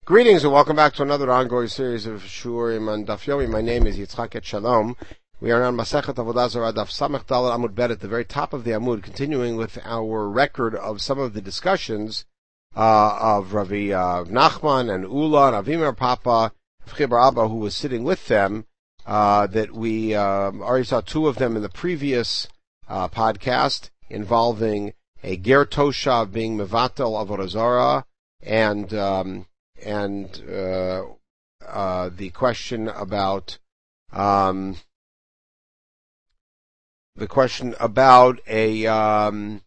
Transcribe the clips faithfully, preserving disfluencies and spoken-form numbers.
Greetings and welcome back to another ongoing series of Shurim on Daf Yomi. My name is Yitzchak Et Shalom. We are on Masechet Avodah Zarah Daf Samech Daled Amud Bet at the very top of the Amud, continuing with our record of some of the discussions uh, of Ravi uh, Nachman and Ula and Avimar Papa, Chibar Abba, who was sitting with them. Uh, that we uh, already saw two of them in the previous uh, podcast involving a Ger Toshav being Mevatel Avodah Zarah and um, and uh, uh, the question about um, the question about a um,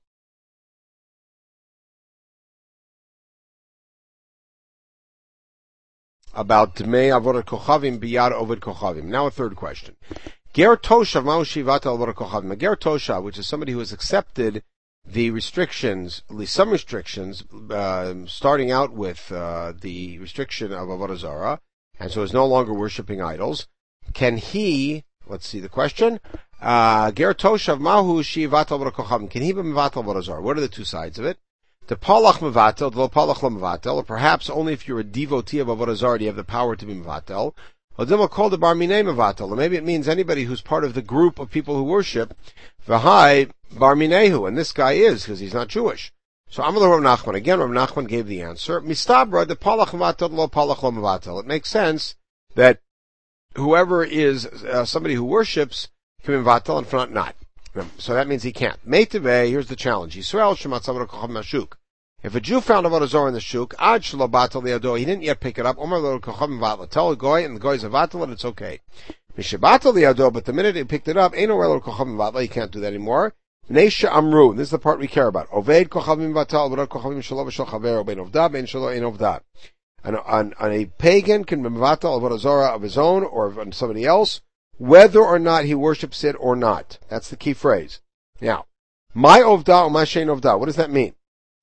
about Dmei Avodat Kochavim Biyad Oved Kochavim. Now a third question. Ger Toshav Ma'u Shivat Avodat Kochavim. A Ger Toshav, which is somebody who has accepted the restrictions, at least some restrictions, uh, starting out with uh, the restriction of Avodah Zarah, and so is no longer worshipping idols. Can he? Let's see the question. Uh, Ger Toshav Mahu Shivat Avodah Kochavim. Can he be mevatel Avodah Zarah? What are the two sides of it? The palach mevatel, the lo palach lo mevatel, or perhaps only if you're a devotee of Avodah Zarah do you have the power to be mevatel. Or called the bar minei mevatel, or maybe it means anybody who's part of the group of people who worship. V'hai bar minehu, and this guy is, because he's not Jewish. So Amal Rav Nachman, again Rav Nachman gave the answer. Mistabra, the palach mevatel, lo palach lo mevatel. It makes sense that whoever is uh, somebody who worships can be mevatel and not not. So that means he can't. Meiteve, here's the challenge. Yisrael shematzav kochav mashuk. If a Jew found Avodah Zarah in the shuk, ad shelo batel liado, he didn't yet pick it up. Omar lo kochav mevatel. Tell a goy, and the goy is a vatel, and it's okay. Mishabatel liado, but the minute he picked it up, ain't no lo kochav mevatel. He can't do that anymore. Neisha amru. This is the part we care about. Oved kochavim vatel, avodat kochavim shelo v'shel chavero ben ovda ben shelo ein ovda. And on, on a pagan can be mevatel Avodah Zarah of his own or of somebody else, whether or not he worships it or not. That's the key phrase. Now, my ovda or my shein ovda. What does that mean?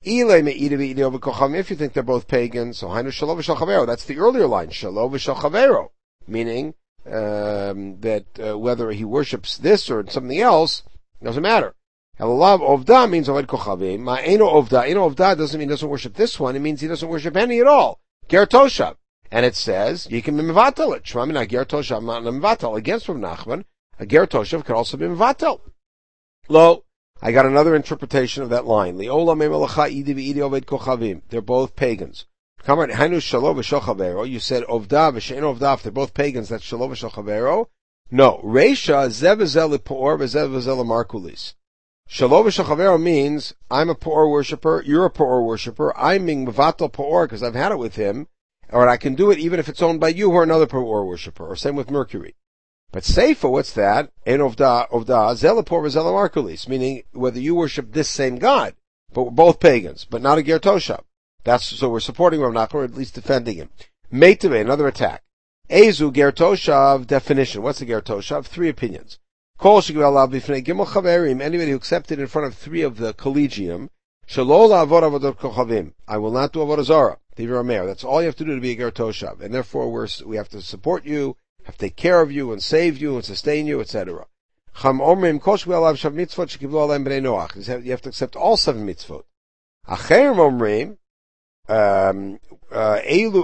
If you think they're both pagans, so hainu shelo v'shel chavero. That's the earlier line, shelo v'shel chavero, meaning um, that uh, whether he worships this or something else doesn't matter. Elav ovda means oved kochavim. Ma'eno ovda. Eno ovda doesn't mean he doesn't worship this one. It means he doesn't worship any at all. Ger Toshav. And it says, you can be mevatel it. Shmamina Ger Toshav not mevatel. Against Rav Nachman, a Ger Toshav could also be mevatel. Lo, I got another interpretation of that line. Li'ola me'melacha idi v'idi oved kochavim. They're both pagans. Kamar hainu shelo v'shel chavero. You said ovda v'shein ovda. If they're both pagans, that's shelo v'shel chavero. No. Reisha zev v'zel li'po'or v'zev v'zel li'markulis. Shelo v'shel chavero means, I'm a po'or worshiper, you're a po'or worshiper, I'm being mevatel po'or because I've had it with him, or I can do it even if it's owned by you or another po'or worshiper, or same with Mercury. But Seifa, what's that? Ein ovda, ovda, zel li'po'or v'zel li'markulis, meaning whether you worship this same God, but we're both pagans, but not a Ger Toshav. That's, so we're supporting Rav Nachman, or at least defending him. Meitave, another attack. Ezu Ger Toshav, definition. What's a Ger Toshav? Three opinions. Anybody who accepted in front of three of the collegium, I will not do Avodah Zarah. That's all you have to do to be a Ger Toshav. And therefore we're, we have to support you, have to take care of you, and save you, and sustain you, et cetera. You have to accept all seven mitzvot. Um, uh,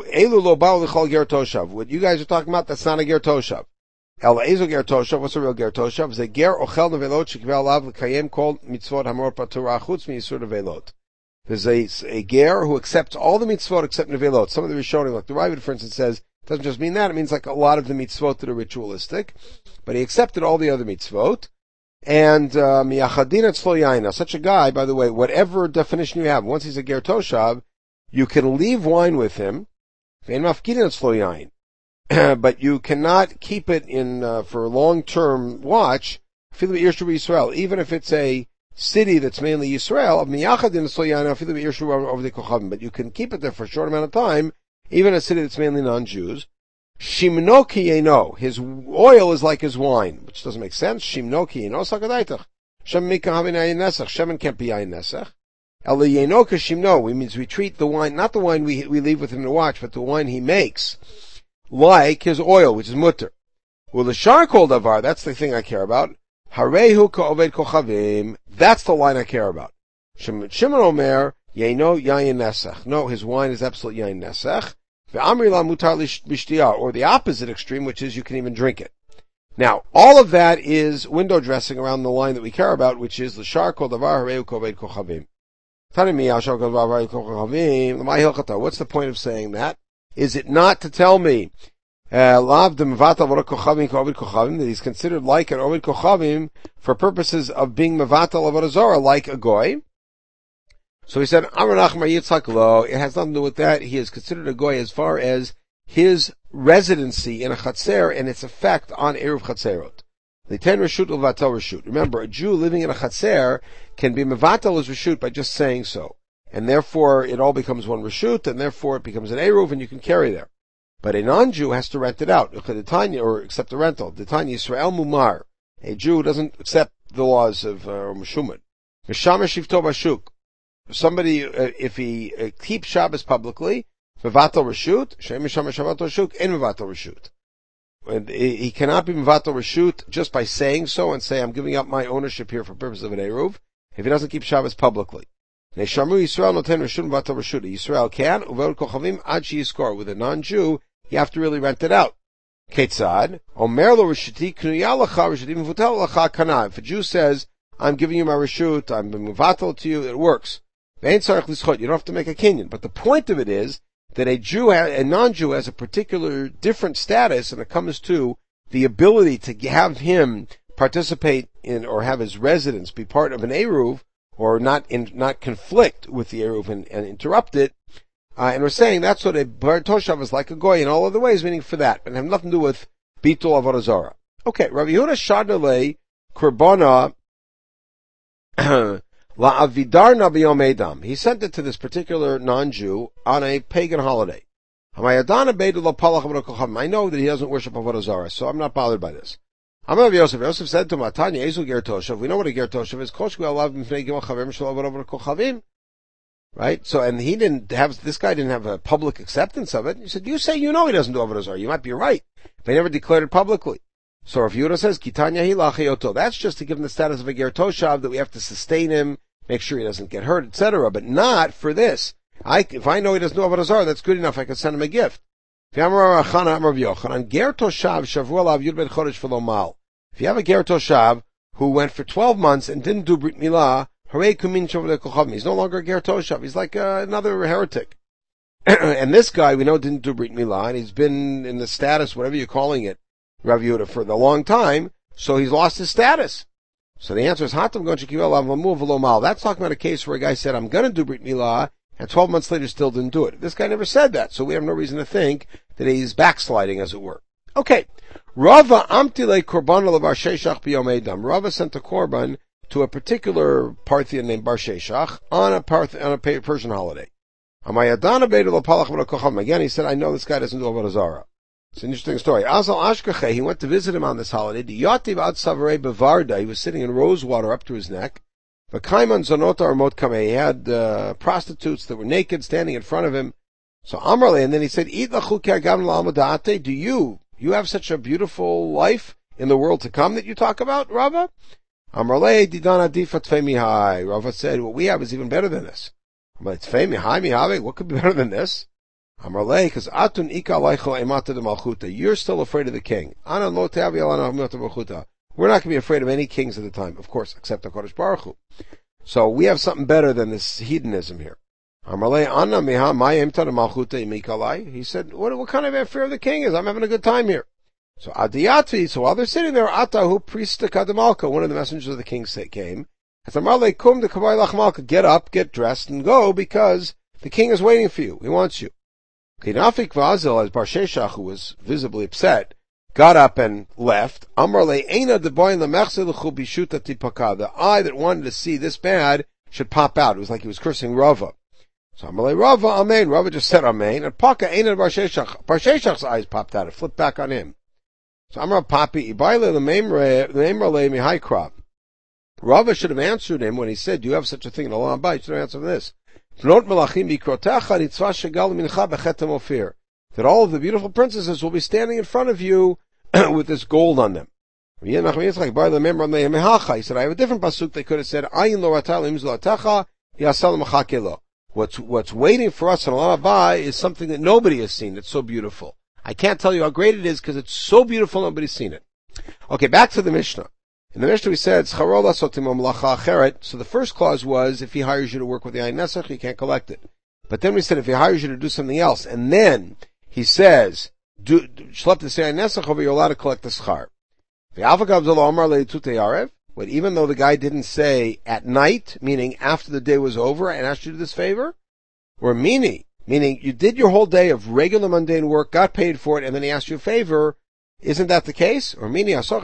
what you guys are talking about, that's not a Ger Toshav. El Ezo Ger Toshav, what's a real Ger Toshav? Is a Ger Ochel Nevelot Shekiveh Alav L'Kayem Kol Mitzvot Hamor Paturah Chutz Miyisur Nevelot. There's a, a Ger who accepts all the mitzvot except Nevelot. Some of the Rishonim, like the Ravid, for instance, says, it doesn't just mean that, it means like a lot of the mitzvot that are ritualistic. But he accepted all the other mitzvot. And, Miyachadin Etzlo Yaina, such a guy, by the way, whatever definition you have, once he's a Ger Toshav, you can leave wine with him, Ve'en Mafkidin Etzlo Yain. But you cannot keep it in uh, for a long-term watch. Even if it's a city that's mainly Yisrael, but you can keep it there for a short amount of time, even a city that's mainly non-Jews. Shimno kiyeno, his oil is like his wine, which doesn't make sense. Shimno kiyeno sakadaitach. Shemen can't be ayin nesach. Eliyeno kashimno, which means we treat the wine, not the wine we we leave with him to watch, but the wine he makes, like his oil, which is mutter. Well, the charcoal davar, that's the thing I care about. Harehu ka'oved kochavim, that's the line I care about. Shimon Omer, Yeino yayin nesach. No, his wine is absolute yayin nesach. or the opposite extreme, which is you can even drink it. Now, all of that is window dressing around the line that we care about, which is l'shar kol davar harei koved kochavim. What's the point of saying that? Is it not to tell me uh, that he's considered like an ovid kochavim for purposes of being mevatel avodah zarah, like a goy? So he said, Amar Nachman Yitzchak lo, it has nothing to do with that. He is considered a goy as far as his residency in a chatzer and its effect on eruv chatzerot. The ten reshut uvatel reshut. Remember, a Jew living in a chatzer can be mevatel as reshut by just saying so, and therefore it all becomes one reshut, and therefore it becomes an eruv, and you can carry there. But a non-Jew has to rent it out, or accept the rental. D'tanya Yisrael mumar. A Jew doesn't accept the laws of uh, Meshumad. Mishamesh shivto bashuk. Somebody, uh, if he uh, keeps Shabbos publicly, mevatel reshut, she'em mishamesh mevatel reshut, en mevatel reshut. And he cannot be mevatel reshut just by saying so and say, I'm giving up my ownership here for purpose of an eruv, if he doesn't keep Shabbos publicly. Neshamu Yisrael noten reshut mevatel reshut. Yisrael can, uveod kochavim ad sheyiskor. With a non-Jew, you have to really rent it out. Ketzad, omer lo reshuti knuya lacha reshuti mevutel lacha kana. If a Jew says, I'm giving you my reshut, I'm mevatel to you, it works. You don't have to make a kinyan. But the point of it is that a Jew, a non-Jew has a particular different status, and it comes to the ability to have him participate in or have his residence be part of an eruv, or not in, not conflict with the eruv and, and interrupt it. Uh, and we're saying that's what a bar toshav is like a goy in all other ways, meaning for that, and have nothing to do with bitul avodah zarah. Okay, Rabbi Yehuda Shadnalei Kurbana. La Avidarna b'yom Edam. He sent it to this particular non-Jew on a pagan holiday. I know that he doesn't worship Avodah Zarah, so I'm not bothered by this. Amar Yosef. Yosef said to him, Tanya, Ezu ger toshav. We know what a ger toshav is. Right? So, and he didn't have, this guy didn't have a public acceptance of it. He said, you say you know he doesn't do Avodah Zarah. You might be right. But he never declared it publicly. So Rav Yehuda says, Kitanya hi lachayoto. That's just to give him the status of a ger toshav, that we have to sustain him, make sure he doesn't get hurt, et cetera. But not for this. I, if I know he doesn't know Avodah Zarah, that's good enough. I can send him a gift. If you have a ger toshav who went for twelve months and didn't do brit milah, he's no longer a ger toshav. He's like uh, another heretic. And this guy we know didn't do brit milah, and he's been in the status, whatever you're calling it, Rav Yehuda, for a long time, so he's lost his status. So the answer is, Hatam gon shekivel avamu v'lo mal. That's talking about a case where a guy said, I'm going to do brit milah, and twelve months later still didn't do it. This guy never said that, so we have no reason to think that he's backsliding, as it were. Okay. Rava amtile korban levar sheshach b'yom edam. Rava sent a korban to a particular Parthian named Bar Sheshach on a, Parth- on a Persian holiday. Again, he said, I know this guy doesn't do Avodah Zarah. It's an interesting story. Azal Ashkache, he went to visit him on this holiday. He was sitting in rose water up to his neck. He had uh, prostitutes that were naked standing in front of him. So Amrle, and then he said, do you, you have such a beautiful life in the world to come that you talk about, Rava? Amrle, didana difa tfei. Rava said, what we have is even better than this. But tfei mihai mihave, what could be better than this? Amrle, because atun ika laicho emata de malchuta. You're still afraid of the king. Ana lo teavi alana hamilta malchuta. We're not going to be afraid of any kings at the time, of course, except HaKadosh Baruch Hu. So we have something better than this hedonism here. Amrle, Anna miha mayemta de malchuta imikalai. He said, what, what kind of fear of the king is? I'm having a good time here. So adiyatvi, so while they're sitting there, Atahu priesta kadamalka, one of the messengers of the king came. As Amrle, kum de kavai lachmalka, get up, get dressed, and go, because the king is waiting for you. He wants you. Kinafik Vazil, as Bar Sheshach, who was visibly upset, got up and left. Amrle eina deboin lemechzelechu bishuta tipaka. The eye that wanted to see this bad should pop out. It was like he was cursing Rava. So Amrle Rava, amen. Rava just said amen. And Paka eina Bar Sheshach. Bar Sheshach's eyes popped out. It flipped back on him. So Amra Papi ibayle lememre lememre mihai krab. Rava should have answered him when he said, "Do you have such a thing in Olam Haba?" You should have answered this. That all of the beautiful princesses will be standing in front of you with this gold on them. He said, I have a different pasuk. They could have said, What's, what's waiting for us in Olam Haba is something that nobody has seen. It's so beautiful. I can't tell you how great it is because it's so beautiful nobody's seen it. Okay, back to the Mishnah. In the Mishnah we said, so the first clause was, if he hires you to work with the Ayin Nesach, you can't collect it. But then we said, if he hires you to do something else, and then he says, do, shlep the Ayin Nesach over, you're allowed to collect the schar. But even though the guy didn't say at night, meaning after the day was over, and asked you to do this favor, or mini, meaning you did your whole day of regular mundane work, got paid for it, and then he asked you a favor, isn't that the case? Or mini, the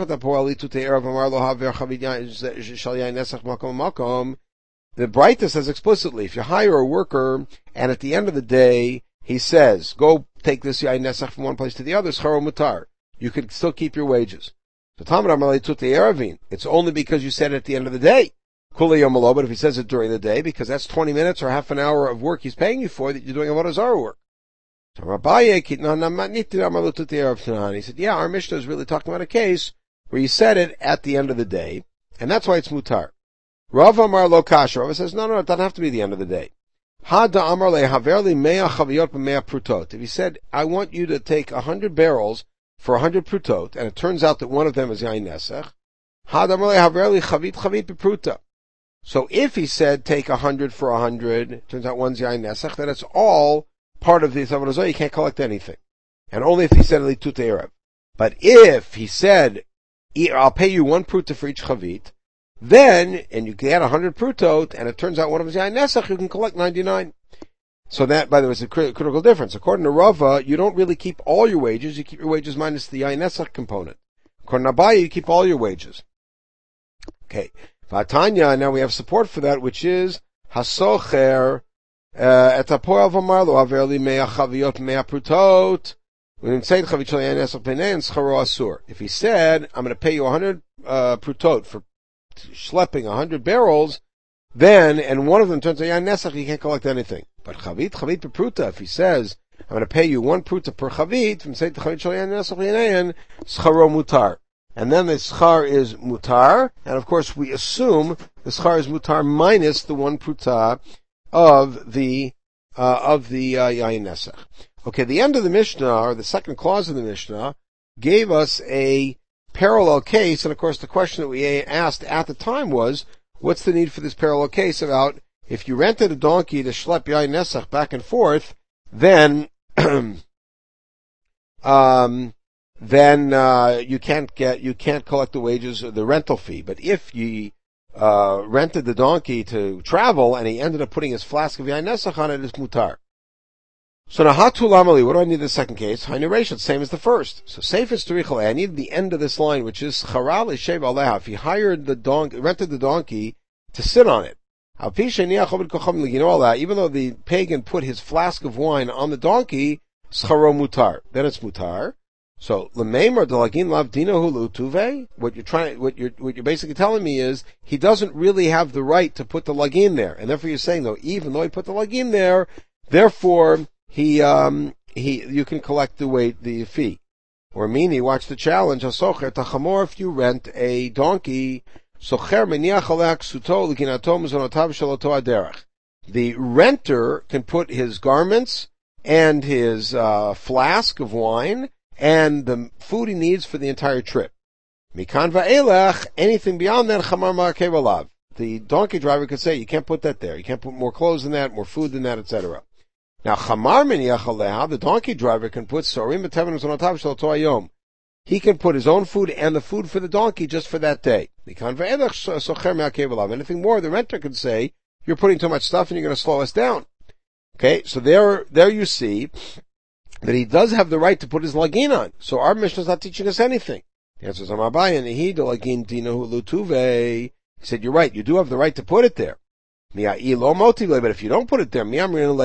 Braita says explicitly, if you hire a worker, and at the end of the day, he says, go take this yain nesach from one place to the other, scharo mutar. You can still keep your wages. It's only because you said it at the end of the day. But if he says it during the day, because that's twenty minutes or half an hour of work he's paying you for, that you're doing avodah zarah work. He said, yeah, our Mishnah is really talking about a case where you said it at the end of the day, and that's why it's mutar. Rav Amar lo kasha. Rav says, no, no, it doesn't have to be the end of the day. If he said, I want you to take a hundred barrels for a hundred prutot, and it turns out that one of them is yain nesach, so if he said, take a hundred for a hundred, turns out one's yain nesach, then it's all part of the avodah zarah, you can't collect anything. And only if he said litut erev. But if he said, I'll pay you one pruta for each chavit, then, and you get a hundred prutot, and it turns out one of them is yain nesach, you can collect ninety-nine. So that, by the way, is a critical difference. According to Rava, you don't really keep all your wages, you keep your wages minus the yain nesach component. According to Abaye, you keep all your wages. Okay. Vatanya, now we have support for that, which is, hasocher, et hapoel v'amar lo haver li mea chaviot mea prutot, v'nimtzeit chavit shel yain nesach b'nei and scharo asur. If he said, I'm going to pay you a hundred, uh, prutot for schlepping a hundred barrels, then, and one of them turns out yain nesach, you can't collect anything. But chavit, chavit pruta, if he says, I'm going to pay you one pruta per chavit, from say to chavit shel yain nesach b'nei, scharo mutar. And then the schar is mutar, and of course we assume the schar is mutar minus the one pruta of the, uh, of the, uh, yain nesach. Okay, the end of the Mishnah, or the second clause of the Mishnah, gave us a parallel case, and of course the question that we asked at the time was, what's the need for this parallel case about, if you rented a donkey to schlep yain nesach back and forth, then, um, then, uh, you can't get, you can't collect the wages or the rental fee. But if you, uh, rented the donkey to travel and he ended up putting his flask of yain nesach on it, it's mutar. So now, hatu lamali, what do I need in the second case? Hainu same as the first. So seifes terichale, I need the end of this line, which is charal ishev aleha. If he hired the donkey, rented the donkey to sit on it, even though the pagan put his flask of wine on the donkey, scharo mutar, then it's mutar. So lemeimer delagin lav dinahu lutuve. What you're trying, what you're, what you're basically telling me is he doesn't really have the right to put the lagin there, and therefore you're saying though, even though he put the lagin there, therefore he, um, he, you can collect the weight, the fee. Or mini, watch the challenge. Hasocher tachamor, if you rent a donkey. The renter can put his garments and his uh, flask of wine and the food he needs for the entire trip. Mikan va'elach, anything beyond that, chamar ma'akeh alav. The donkey driver could say, you can't put that there. You can't put more clothes than that, more food than that, et cetera. Now, chamar miniach aleha, the donkey driver can put sorim b'teven uzonotav shel to hayom. He can put his own food and the food for the donkey just for that day. Anything more, the renter could say, you're putting too much stuff and you're going to slow us down. Okay, so there, there you see that he does have the right to put his lagin on. So our Mishnah is not teaching us anything. The answer is, he said, you're right, you do have the right to put it there. But if you don't put it there, you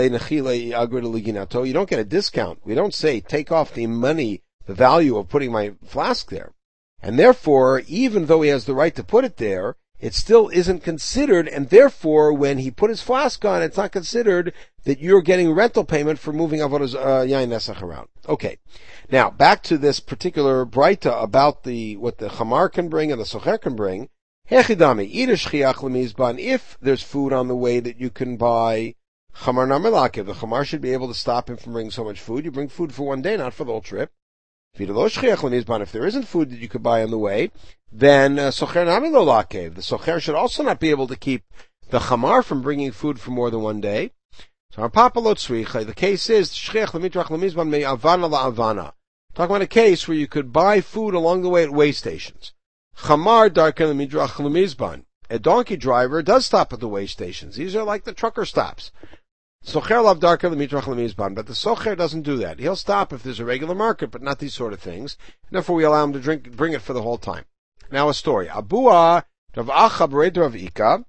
don't get a discount. We don't say, take off the money, the value of putting my flask there. And therefore, even though he has the right to put it there, it still isn't considered, and therefore, when he put his flask on, it's not considered that you're getting rental payment for moving avodas uh, yain nesach around. Okay. Now, back to this particular Braita about the, what the chamar can bring and the socher can bring. Hechidami, if there's food on the way that you can buy Chamar namelakev. The chamar should be able to stop him from bringing so much food. You bring food for one day, not for the whole trip. If there isn't food that you could buy on the way, then socher namelakev. The socher should also not be able to keep the chamar from bringing food for more than one day. So our papa lo tzricha. The case is shchiach lemitrach lemizban me avana la avana. Talking about a case where you could buy food along the way at way stations. Chamar darken lemitrach lemizban. A donkey driver does stop at the way stations. These are like the trucker stops. Socher lav darken lemitrach lemizban, but the socher doesn't do that. He'll stop if there's a regular market, but not these sort of things. And therefore, we allow him to drink, bring it for the whole time. Now a story. Abua Rav Acha b'rei Rav Ika.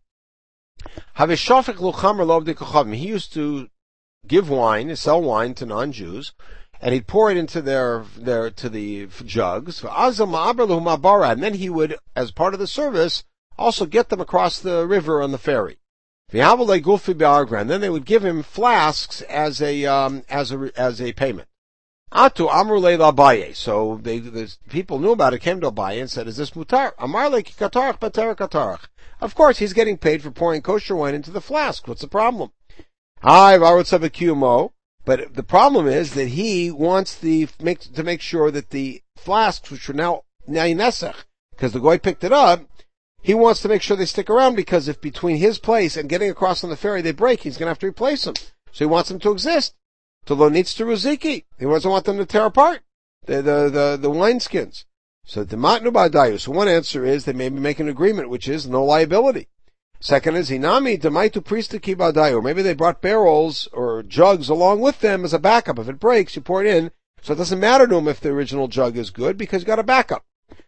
He used to give wine, sell wine to non-Jews, and he'd pour it into their, their, to the jugs. And then he would, as part of the service, also get them across the river on the ferry. And then they would give him flasks as a, um, as a, as a payment. Atu amrulei l'Abaye. So they, the people knew about it, came to Abaye and said, is this mutar? Amarle ki katarach bater katarach. Of course, he's getting paid for pouring kosher wine into the flask. What's the problem? But the problem is that he wants the make, to make sure that the flasks, which are now nesach, because the goy picked it up, he wants to make sure they stick around, because if between his place and getting across on the ferry they break, he's going to have to replace them. So he wants them to exist. To lo nitz to ruziki. He doesn't want them to tear apart the the the, the wineskins. So the matnu ba'dayu. So one answer is they maybe make an agreement, which is no liability. Second is hinami demaitu pristiki ba'dayu. Maybe they brought barrels or jugs along with them as a backup. If it breaks, you pour it in. So it doesn't matter to him if the original jug is good because you got a backup.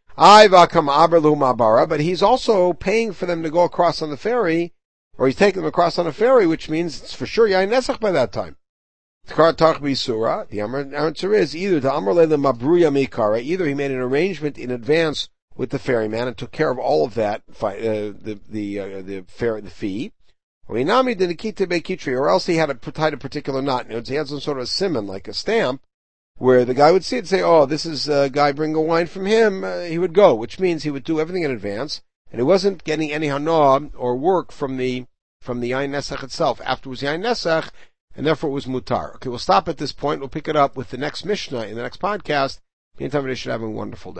But he's also paying for them to go across on the ferry, or he's taking them across on a ferry, which means it's for sure yain nesach by that time. The answer is either the Amrle the Mabruya Mikara, either he made an arrangement in advance with the ferryman and took care of all of that, uh, the the uh, the fare, the fee, or Inami did Nikita Bekitri, or else he had a, tied a particular knot. He had some sort of a simon, like a stamp, where the guy would see it and say, "Oh, this is a guy bringing a wine from him." Uh, he would go, which means he would do everything in advance, and he wasn't getting any hana or work from the from the Yain Nesach itself. Afterwards, Yain Nesach. And therefore it was mutar. Okay, we'll stop at this point. We'll pick it up with the next Mishnah in the next podcast. Meantime, you should have a wonderful day.